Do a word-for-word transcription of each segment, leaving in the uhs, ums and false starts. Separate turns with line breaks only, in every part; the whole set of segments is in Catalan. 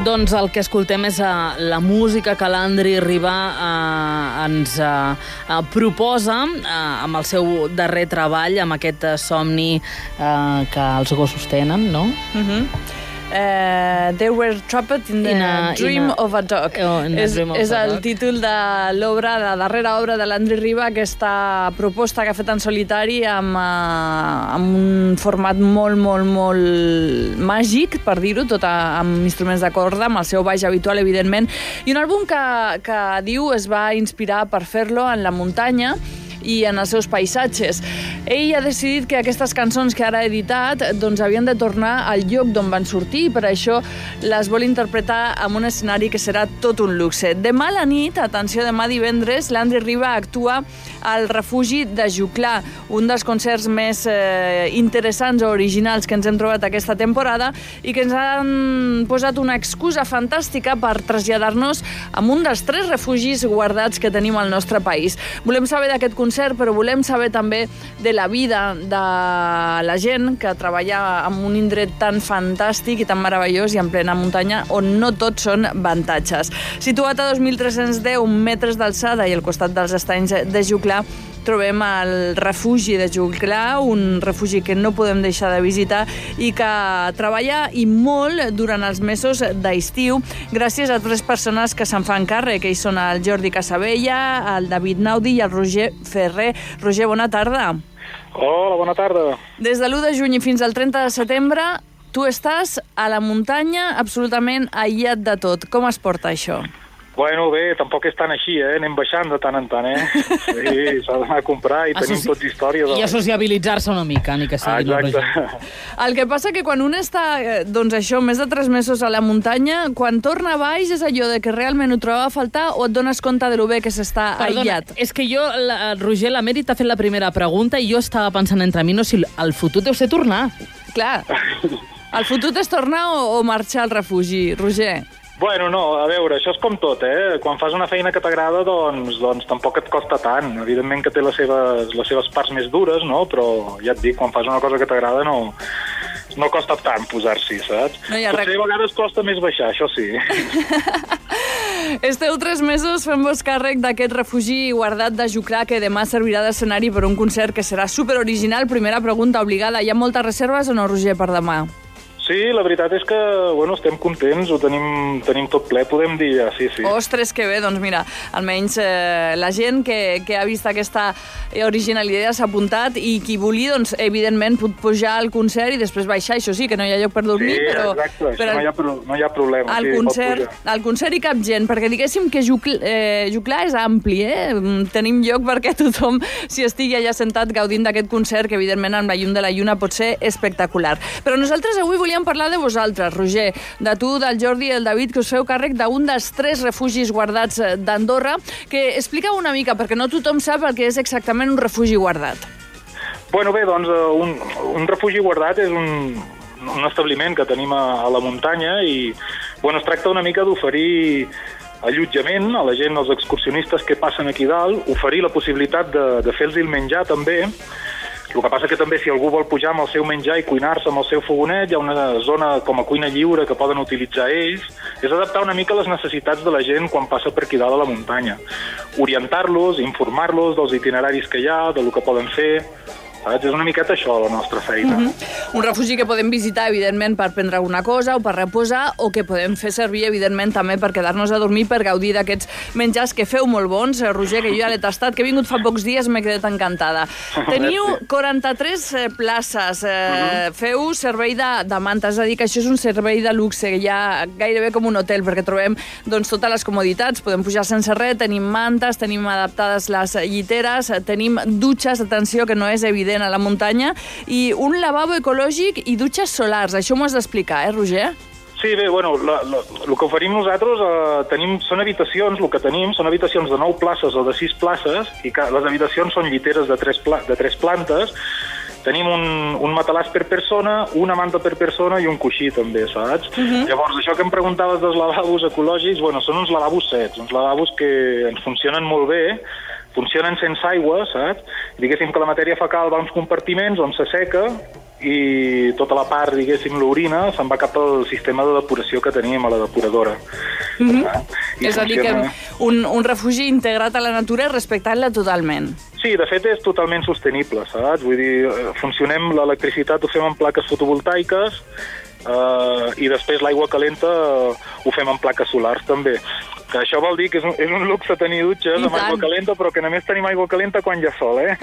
Doncs el que escoltem és uh, la música que l'Andri Ribà uh, ens uh, uh, proposa uh, amb el seu darrer treball, amb aquest uh, somni uh, que els gossos tenen, no?
Mhm. Uh, they were trapped in the in a, dream in a, of a dog.
Oh,
és
dream of
és
a
el
dog.
títol de l'obra, la darrera obra de l'Andri Ribà, aquesta proposta que ha fet en solitari amb, uh, amb un format molt, molt, molt màgic, per dir-ho, tot a, amb instruments de corda, amb el seu baix habitual, evidentment, i un àlbum que, que diu es va inspirar per fer-lo en la muntanya i en els seus paisatges. Ell ha decidit que aquestes cançons que ara ha editat doncs havien de tornar al lloc d'on van sortir i per això les vol interpretar en un escenari que serà tot un luxe. Demà a la nit, atenció, demà divendres, l'Andri Ribà actua al refugi de Juclar, un dels concerts més eh, interessants o originals que ens hem trobat aquesta temporada i que ens han posat una excusa fantàstica per traslladar-nos a un dels tres refugis guardats que tenim al nostre país. Volem saber d'aquest concert, però volem saber també de la vida de la gent que treballa en un indret tan fantàstic i tan meravellós i en plena muntanya on no tots són avantatges. Situat a dos mil tres-cents deu metres d'alçada i al costat dels estanys de Juclar, trobem el refugi de Juclar, un refugi que no podem deixar de visitar i que treballa i molt durant els mesos d'estiu gràcies a tres persones que se'n fan càrrec. Ells són el Jordi Casabella, el David Naudi i el Roger Ferrer. Roger, bona tarda.
Hola, bona tarda.
Des de l'u de juny fins al trenta de setembre, tu estàs a la muntanya absolutament aïllat de tot. Com es porta això?
Bueno, bé, tampoc és tan així, eh? Anem baixant de tant en tant, eh? Sí, s'ha d'anar a comprar i tenim tots històries.
I a sociabilitzar-se una mica, ni que sigui.
Ah, exacte.
El que passa que quan un està, doncs això, més de tres mesos a la muntanya, quan torna baix és allò de que realment ho trobava a faltar o et dones compte de lo bé que s'està aïllat?
És que jo, la, Roger, la Mèrit t'ha fet la primera pregunta i jo estava pensant entre mi, no, si el fotut deu ser tornar.
Clar. El fotut és tornar o, o marxar al refugi, Roger?
Bueno, no, a veure, això és com tot, eh? Quan fas una feina que t'agrada, doncs, doncs tampoc et costa tant. Evidentment que té les seves, les seves parts més dures, no? Però ja et dic, quan fas una cosa que t'agrada no, no costa tant posar-s'hi, saps?
No hi ha
Potser a vegades costa més baixar, això sí.
Esteu tres mesos fent-vos càrrec d'aquest refugi guardat de Juclar que demà servirà d'escenari per un concert que serà superoriginal. Primera pregunta obligada, hi ha moltes reserves o no, Roger, per demà?
Sí, la veritat és que, bueno, estem contents, ho tenim, tenim tot ple, podem dir ja, sí, sí.
Ostres, que bé, doncs mira, almenys eh, la gent que, que ha vist aquesta originalitat s'ha apuntat i qui vulgui, doncs, evidentment, pot pujar al concert i després baixar, això sí, que no hi ha lloc per dormir,
sí,
però...
exacte, això
però
no, hi ha, pro, no hi ha problema,
al
sí,
concert,
pot pujar.
al concert hi cap gent, perquè diguéssim que Juclar, eh, Juclar és ampli, eh? Tenim lloc perquè tothom s'hi estigui allà sentat gaudint d'aquest concert, que evidentment amb la llum de la lluna pot ser espectacular. Però nosaltres avui volíem parlar de vosaltres, Roger, de tu, del Jordi i el David, que us feu càrrec d'un dels tres refugis guardats d'Andorra, que explica una mica, perquè no tothom sap el que és exactament un refugi guardat.
Bueno, bé, doncs un, un refugi guardat és un, un establiment que tenim a, a la muntanya i, bueno, es tracta una mica d'oferir allotjament a la gent, als excursionistes que passen aquí dalt, oferir la possibilitat de, de fer-los el menjar també. El que passa que també si algú vol pujar amb el seu menjar i cuinar-se amb el seu fogonet, hi ha una zona com a cuina lliure que poden utilitzar ells. És adaptar una mica les necessitats de la gent quan passa per aquí dalt a la muntanya. Orientar-los, informar-los dels itineraris que hi ha, del que poden fer. Saps? És una miqueta això, la nostra feina.
Mm-hmm. Un refugi que podem visitar, evidentment, per prendre alguna cosa o per reposar, o que podem fer servir, evidentment, també per quedar-nos a dormir, per gaudir d'aquests menjars que feu molt bons. Roger, que jo ja l'he tastat, que he vingut fa pocs dies, m'he quedat encantada. Teniu quaranta-tres places, eh, mm-hmm. feu servei de, de manta, és a dir, que això és un servei de luxe, ja gairebé com un hotel, perquè trobem doncs, totes les comoditats, podem pujar sense res, tenim mantes, tenim adaptades les lliteres, tenim dutxes, atenció, que no és evident a la muntanya, i un lavabo ecològic i dutxes solars. Això m'ho has d'explicar, eh, Roger?
Sí, bé, bueno, el que oferim nosaltres eh, tenim, són habitacions, el que tenim són habitacions de nou places o de sis places, i que les habitacions són lliteres de tres, pla, de tres plantes. Tenim un, un matalàs per persona, una manta per persona i un coixí també, saps? Uh-huh. Llavors, això que em preguntaves dels lavabos ecològics, bueno, són uns lavabos sets, uns lavabos que ens funcionen molt bé, funcionen sense aigua, saps? Diguéssim que la matèria fecal va a uns compartiments on s'asseca i tota la part, diguéssim, l'orina, se'n va cap al sistema de depuració que tenim a la depuradora.
Mm-hmm. És a dir, que un, un refugi integrat a la natura i respectant-la totalment.
Sí, de fet és totalment sostenible, saps? Vull dir, funcionem, l'electricitat ho fem en plaques fotovoltaiques eh, i després l'aigua calenta ho fem en plaques solars també. Que això vol dir que és un, és un luxe tenir dutxes amb aigua calenta, però que només tenim aigua calenta quan hi ha sol, eh?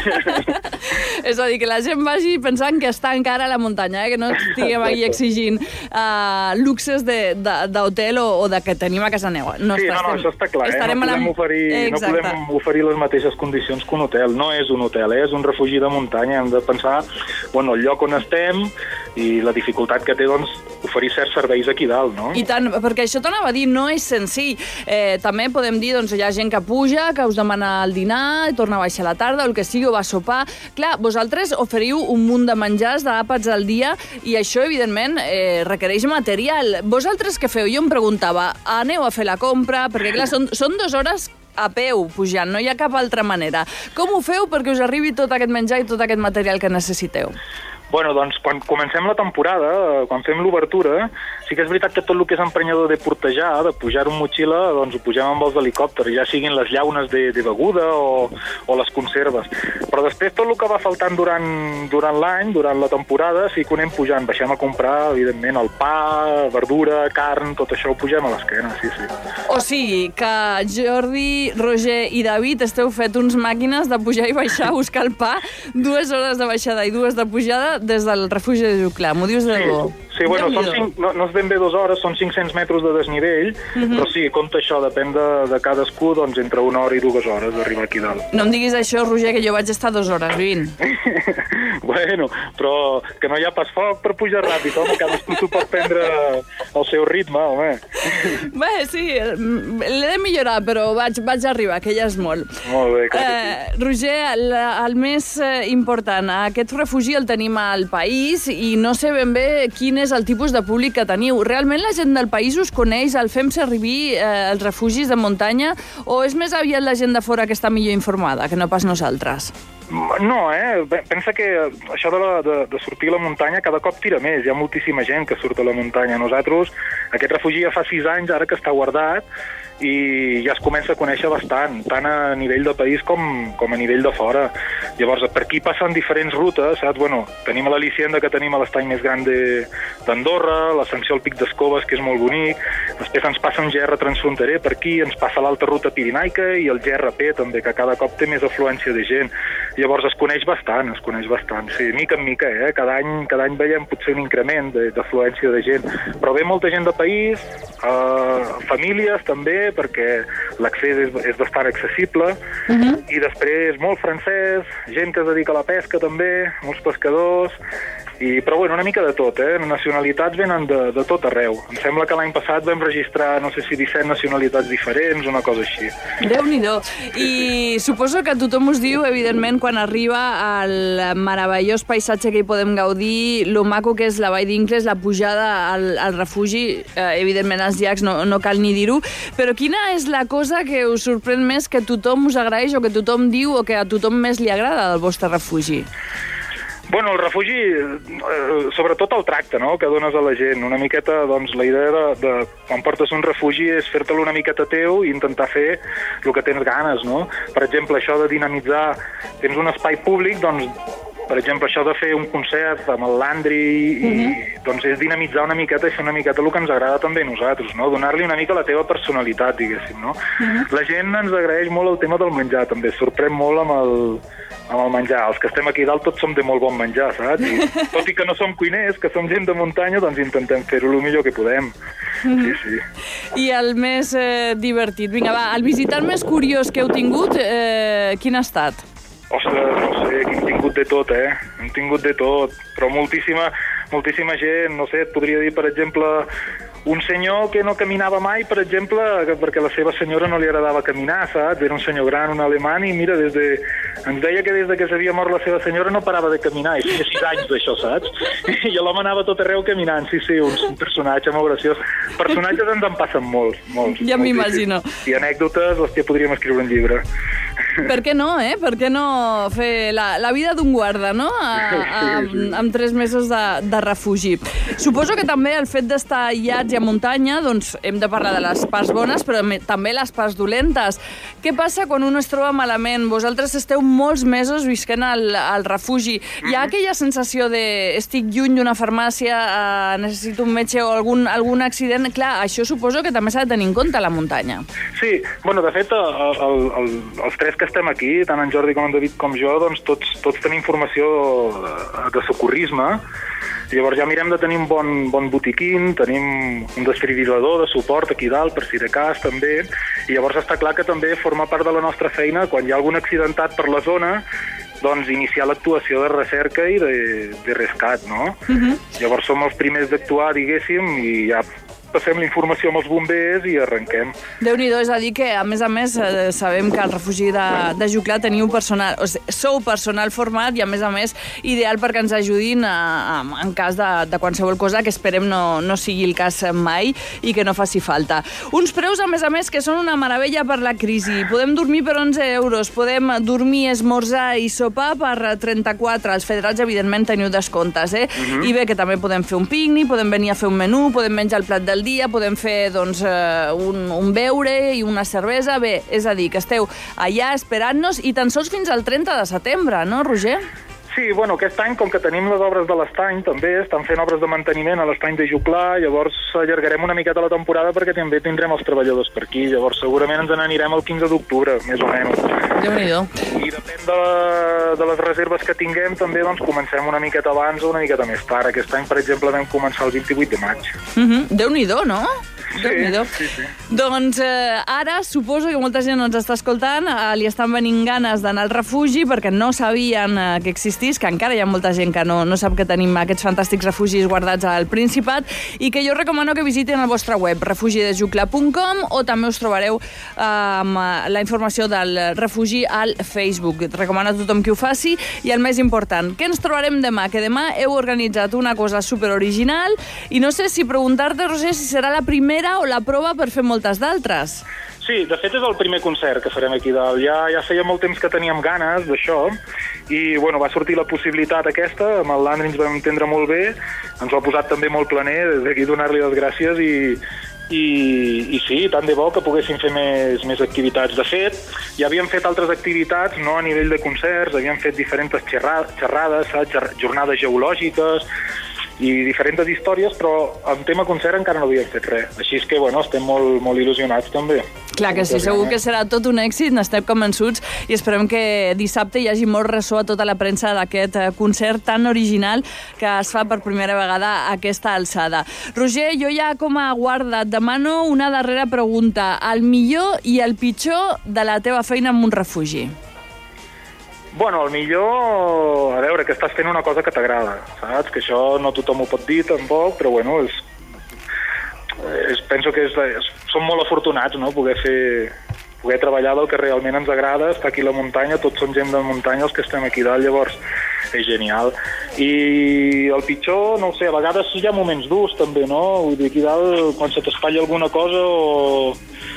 És a dir, que la gent vagi pensant que està encara a la muntanya, eh? Que no estiguem aquí exigint uh, luxes d'hotel o, o de que tenim a casa neva. No,
sí, no, no, això està clar, eh? No podem, la... oferir, no podem oferir les mateixes condicions que un hotel. No és un hotel, eh? És un refugi de muntanya. Hem de pensar, bueno, el lloc on estem i la dificultat que té, doncs, oferir certs serveis aquí dalt, no?
I tant, perquè això t'anava a dir, no és senzill. Eh, també podem dir, doncs, hi ha gent que puja, que us demana el dinar, torna a baixar a la tarda, o el que sigui, o va a sopar. Clar, vosaltres oferiu un munt de menjars, d'àpats al dia, i això, evidentment, eh, requereix material. Vosaltres què feu? Jo em preguntava, aneu a fer la compra? Perquè, clar, són, són dues hores a peu pujant, no hi ha cap altra manera. Com ho feu perquè us arribi tot aquest menjar i tot aquest material que necessiteu?
Bueno, doncs, quan comencem la temporada, quan fem l'obertura, sí que és veritat que tot el que és emprenyador de portejar, de pujar en motxilla, doncs ho pugem amb els helicòpters, ja siguin les llaunes de, de beguda o, o les conserves. Però després tot el que va faltant durant, durant l'any, durant la temporada, sí que ho anem pujant. Baixem a comprar, evidentment, el pa, verdura, carn, tot això ho pugem a l'esquena, sí, sí.
O sigui, que Jordi, Roger i David esteu fet uns màquines de pujar i baixar a buscar el pa, dues hores de baixada i dues de pujada, des del refugi de Juclar. M'ho dius de debò?
Sí, sí, bueno, són cinc, no, no és ben bé dues hores, són cinc-cents metres de desnivell, uh-huh. Però sí, compta això, depèn de, de cadascú, doncs entre una hora i dues hores d'arribar aquí dalt.
No em diguis això, Roger, que jo vaig estar dues hores vint.
Bueno, però que no hi ha pas foc per pujar ràpid, home, cadascú s'ho pot prendre al seu ritme, home.
Bé, sí, l'he de millorar, però vaig, vaig arribar, que ja és molt.
Molt bé, clar que
eh, sí. Roger, el, el més important, aquest refugi el tenim al país i no sé ben bé quin és el tipus de públic que teniu. Realment la gent del país us coneix, el fem servir eh, els refugis de muntanya, o és més aviat la gent de fora que està millor informada, que no pas nosaltres?
No, eh? Pensa que això de, la, de, de sortir a la muntanya cada cop tira més. Hi ha moltíssima gent que surt a la muntanya. Nosaltres, aquest refugi ja fa sis anys, ara que està guardat, i ja es comença a conèixer bastant, tant a nivell de país com, com a nivell de fora. Llavors, per aquí passen diferents rutes, saps? Bueno, tenim l'Alicienda, que tenim a l'estany més gran d'Andorra, l'Ascensió al Pic d'Escoves, que és molt bonic, després ens passa un G R transfronterer per aquí, ens passa l'alta ruta pirinaica i el G R P també, que cada cop té més afluència de gent. Llavors es coneix bastant, es coneix bastant, sí, mica en mica, eh? Cada any, cada any veiem potser un increment d'afluència de gent, però ve molta gent de país, eh, famílies també, perquè l'accés és, és bastant accessible, uh-huh. I després molt francès, gent que es dedica a la pesca també, molts pescadors, i, però bueno, una mica de tot, eh? Nacionalitats venen de, de tot arreu. Em sembla que l'any passat vam registrar, no sé si disset nacionalitats diferents, una cosa així.
Déu-n'hi-do. I suposo que tothom us diu, evidentment, quan arriba al meravellós paisatge que hi podem gaudir, lo maco que és la Vall d'Incles, la pujada al, al refugi, eh, evidentment els llacs no, no cal ni dir-ho, però quina és la cosa que us sorprèn més, que tothom us agraeix o que tothom diu o que a tothom més li agrada del vostre refugi?
Bueno, el refugi, eh, sobretot el tracte, no?, que dones a la gent. Una miqueta, doncs, la idea de, de quan portes un refugi és fer-te'l una miqueta teu i intentar fer el que tens ganes, no? Per exemple, això de dinamitzar, tens un espai públic, doncs, per exemple, això de fer un concert amb el Landry, i, uh-huh. doncs és dinamitzar una miqueta i fer una miqueta el que ens agrada també a nosaltres, no? Donar-li una mica la teva personalitat, diguéssim, no? Uh-huh. La gent ens agraeix molt el tema del menjar, també, sorprèn molt amb el, amb el menjar. Els que estem aquí dalt tots som de molt bon menjar, saps? I, tot i que no som cuiners, que som gent de muntanya, doncs intentem fer-ho el millor que podem. Uh-huh. Sí, sí.
I el més eh, divertit, vinga, va, el visitant més curiós que heu tingut, eh, quin ha estat?
Ostres, no sé, que hem tingut de tot, eh? Hem tingut de tot, però moltíssima, moltíssima gent, no sé, et podria dir, per exemple, un senyor que no caminava mai, per exemple, perquè la seva senyora no li agradava caminar, saps? Era un senyor gran, un alemany, i mira, des de... ens deia que des de que s'havia mort la seva senyora no parava de caminar, i feia sis anys d'això, saps? I l'home anava tot arreu caminant, sí, sí, un, un personatge molt graciós. Personatges ens en passen molts, molts.
Ja m'imagino.
I anècdotes, les que podríem escriure un llibre.
Per què no, eh? Per què no fer la, la vida d'un guarda, no? A, a,
sí, sí.
Amb tres mesos de, de refugi. Suposo que també el fet d'estar aïllats i a muntanya, doncs hem de parlar de les parts bones, però també les parts dolentes. Què passa quan un es troba malament? Vosaltres esteu molts mesos visquent al, al refugi. Hi ha aquella sensació de estic lluny d'una farmàcia, eh, necessito un metge o algun, algun accident? Clar, això suposo que també s'ha de tenir en compte a la muntanya.
Sí, bueno, de fet, el, el, el, els tres que estem aquí, tant en Jordi com en David com jo, doncs tots, tots tenim formació de socorrisme. Llavors ja mirem de tenir un bon, bon botiquín, tenim un desfibrilador de suport aquí dalt, per si de cas, també. I llavors està clar que també forma part de la nostra feina, quan hi ha algun accidentat per la zona, doncs iniciar l'actuació de recerca i de, de rescat, no? Uh-huh. Llavors som els primers d'actuar, diguéssim, i ja passem la informació amb els bombers i arrenquem.
Déu-n'hi-do, és a dir que, a més a més, eh, sabem que al refugi de, de Juclar teniu personal, o sigui, sou personal format i, a més a més, ideal perquè ens ajudin a, a, en cas de, de qualsevol cosa, que esperem no, no sigui el cas mai i que no faci falta. Uns preus, a més a més, que són una meravella per la crisi. Podem dormir per onze euros, podem dormir, esmorzar i sopar per trenta-quatre. Els federats, evidentment, teniu descomptes, eh? Uh-huh. I bé, que també podem fer un pícnic, podem venir a fer un menú, podem menjar el plat del dia, podem fer doncs, un, un beure i una cervesa. Bé, és a dir, que esteu allà esperant-nos i tan sols fins al trenta de setembre, no, Roger?
Sí, bueno, aquest any, com que tenim les obres de l'estany, també estan fent obres de manteniment a l'estany de Juclar, llavors allargarem una miqueta la temporada perquè també tindrem els treballadors per aquí, llavors segurament ens n'anirem el quinze d'octubre, més o menys.
Déu-n'hi-do.
I depèn de, la, de les reserves que tinguem, també doncs, comencem una miqueta abans o una miqueta més tard. Aquest any, per exemple, vam començar el vint-i-vuit de maig.
Mm-hmm. Déu-n'hi-do, no?
Sí, sí, sí.
Doncs eh, ara suposo que molta gent ens està escoltant, eh, li estan venint ganes d'anar al refugi perquè no sabien eh, que existís, que encara hi ha molta gent que no, no sap que tenim aquests fantàstics refugis guardats al Principat i que jo recomano que visitin el vostre web refugi de jucla punt com o també us trobareu eh, amb la informació del refugi al Facebook. Recomano a tothom que ho faci i el més important, què ens trobarem demà? Que demà heu organitzat una cosa superoriginal i no sé si preguntar-te, Roger, si serà la primera o la prova per fer moltes d'altres.
Sí, de fet és el primer concert que farem aquí dalt. Ja, ja feia molt temps que teníem ganes d'això i bueno, va sortir la possibilitat aquesta, amb el Landry ens vam entendre molt bé, ens ho ha posat també molt planer, des d'aquí donar-li les gràcies i, i, i sí, tant de bo que poguéssim fer més, més activitats. De fet, ja havíem fet altres activitats, no a nivell de concerts, havíem fet diferents xerrades, xerrades jornades geològiques, i diferents històries, però en tema concert encara no havíem fet res. Així és que, bueno, estem molt, molt il·lusionats també.
Clar que sí, segur que serà tot un èxit, n'estem convençuts i esperem que dissabte hi hagi molt ressò a tota la premsa d'aquest concert tan original que es fa per primera vegada a aquesta alçada. Roger, jo ja com a guarda et demano una darrera pregunta. El millor i el pitjor de la teva feina en un refugi?
Bueno, el millor, a veure, que estàs fent una cosa que t'agrada, saps? Que això no tothom ho pot dir, tampoc, però bueno, és, és, penso que és, és, som molt afortunats, no?, poder fer, poder treballar del que realment ens agrada, estar aquí a la muntanya, tots som gent de muntanya, els que estem aquí dalt, llavors és genial. I el pitjor, no ho sé, a vegades hi ha moments durs, també, no? Vull dir, aquí dalt, quan se t'espatlla alguna cosa o...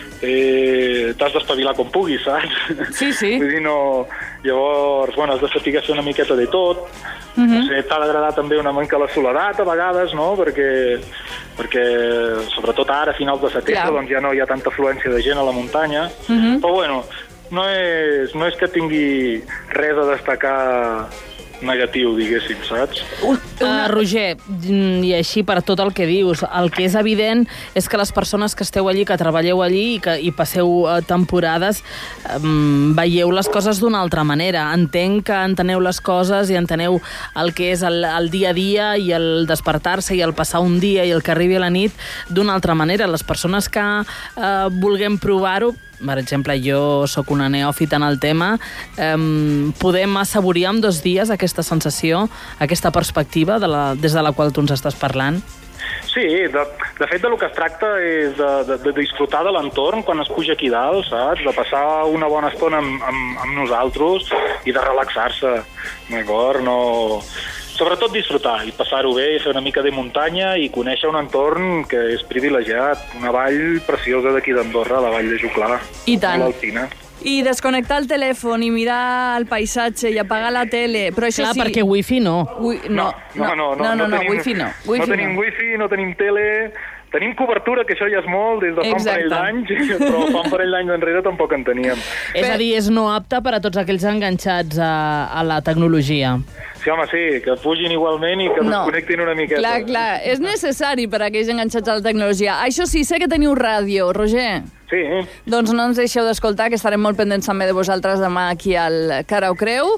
Eh, t'has d'espavilar com puguis, saps?
Sí, sí.
Vull dir, no... Llavors, bueno, has de saber fer una miqueta de tot. Uh-huh. No sé, t'ha d'agradar també una mica la soledat, a vegades, no? Perquè, perquè sobretot ara, a finals de setembre, yeah. doncs ja no hi ha tanta afluència de gent a la muntanya. Uh-huh. Però, bueno, no és, no és que tingui res a destacar negatiu, diguéssim, saps?
Uh, Roger, i així per tot el que dius, el que és evident és que les persones que esteu allí, que treballeu allí i que i passeu uh, temporades, um, veieu les coses d'una altra manera. Entenc que enteneu les coses i enteneu el que és el, el dia a dia i el despertar-se i el passar un dia i el que arribi a la nit d'una altra manera. Les persones que uh, vulguem provar-ho, per exemple, jo sóc una neòfita en el tema, eh, podem assaborir en dos dies aquesta sensació, aquesta perspectiva de la, des de la qual tu ens estàs parlant?
Sí, de, de fet, del que es tracta és de, de, de disfrutar de l'entorn quan es puja aquí dalt, saps? De passar una bona estona amb, amb, amb nosaltres i de relaxar-se, d'acord? No... Sobretot disfrutar i passar-ho bé, fer una mica de muntanya i conèixer un entorn que és privilegiat. Una vall preciosa d'aquí d'Andorra, la vall de Juclar.
I tant.
L'Alpina.
I desconnectar el telèfon i mirar el paisatge i apagar la tele, però això
Clar,
sí...
perquè wifi no.
Ui, no, no, no, no, no, no, no,
tenim,
wifi no. Wifi
no tenim
no.
wifi, no tenim tele... Tenim cobertura, que això ja és molt, des de fa un parell d'anys, però fa un parell d'anys enrere tampoc en teníem.
És a dir, és no apte per a tots aquells enganxats a, a la tecnologia.
Sí, home, sí, que pugin igualment i que
no.
desconnectin una miqueta.
Clar, clar, és necessari per a aquells enganxats a la tecnologia. Això sí, sé que teniu ràdio, Roger.
Sí.
Doncs no ens deixeu d'escoltar, que estarem molt pendents també de vosaltres demà aquí al Cara o Creu.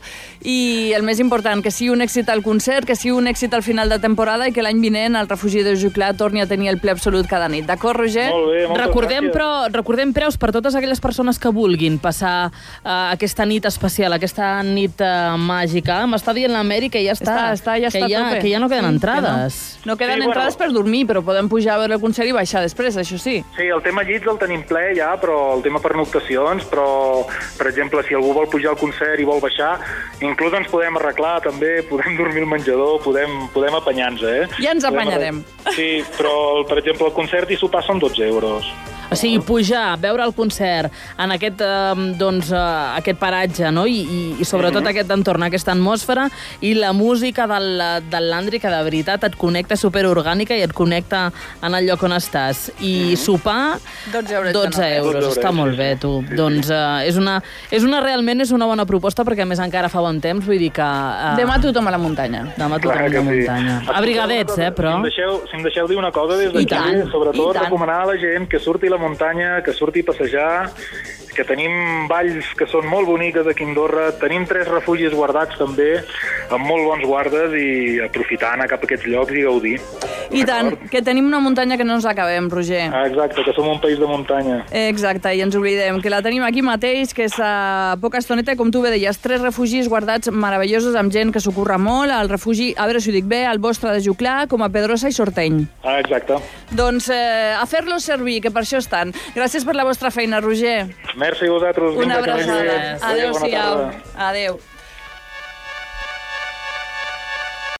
I el més important, que sigui un èxit al concert, que sigui un èxit al final de temporada i que l'any vinent el refugi de Juclar torni a tenir el ple absolut cada nit. D'acord, Roger?
Molt bé, moltes
recordem,
gràcies.
però, recordem preus per totes aquelles persones que vulguin passar uh, aquesta nit especial, aquesta nit uh, màgica. M'està dient l'Amèrica que ja està,
Està, està, ja
que,
està
ja,
tope.
que ja no queden
Sí,
entrades.
Que no, no queden
Sí,
entrades
bueno.
per dormir, però podem pujar a veure el concert i baixar després, això sí.
Sí, el tema llits el tenim ple ja, però el tema pernoctacions, però, per exemple, si algú vol pujar al concert i vol baixar, inclús ens podem arreglar també, podem dormir al menjador, podem, podem apanyar-nos, eh?
Ja ens
Podem
apanyarem.
arreglar. Sí, però, per exemple, el concert i sopar són dotze euros.
O sigui, pujar, veure el concert en aquest, eh, doncs, eh, aquest paratge, no? I, i, i sobretot mm-hmm. aquest entorn, aquesta atmosfera, i la música del, del Landry, que de veritat et connecta superorgànica i et connecta en el lloc on estàs. I mm-hmm. sopar,
dotze euros.
dotze euros, està molt bé, tu. Sí, sí. Doncs eh, és, una, és una, realment és una bona proposta, perquè a més encara fa bon temps, vull dir que... Eh,
Demà tothom a la muntanya.
Demà tothom a la
sí.
muntanya. Abrigadets, eh, però...
Si em deixeu, si em deixeu dir una cosa des
I
d'aquí,
tant,
sobretot
i tant.
recomanar a la gent que surti a la muntanya, que surti a passejar, que tenim valls que són molt boniques aquí a Andorra, tenim tres refugis guardats també, amb molt bons guardes, i aprofitar anar cap a aquests llocs i gaudir.
I tant, que tenim una muntanya que no ens acabem, Roger.
Ah, exacte, que som un país de muntanya.
Exacte, i ens oblidem, que la tenim aquí mateix, que és a poca estoneta, com tu bé deies, tres refugis guardats meravellosos amb gent que s'ocorre molt, el refugi, a veure si ho dic bé, el vostre de Juclar, com a Pedrosa i Sorteny.
Ah, exacte.
Doncs eh, a fer-los servir, que per això estan. Gràcies per la vostra feina, Roger.
Merci a vosaltres.
Una
Vinga, que vagi bé.
abraçada.
Adéu, bona
Adéu-siau.
tarda.
Adéu.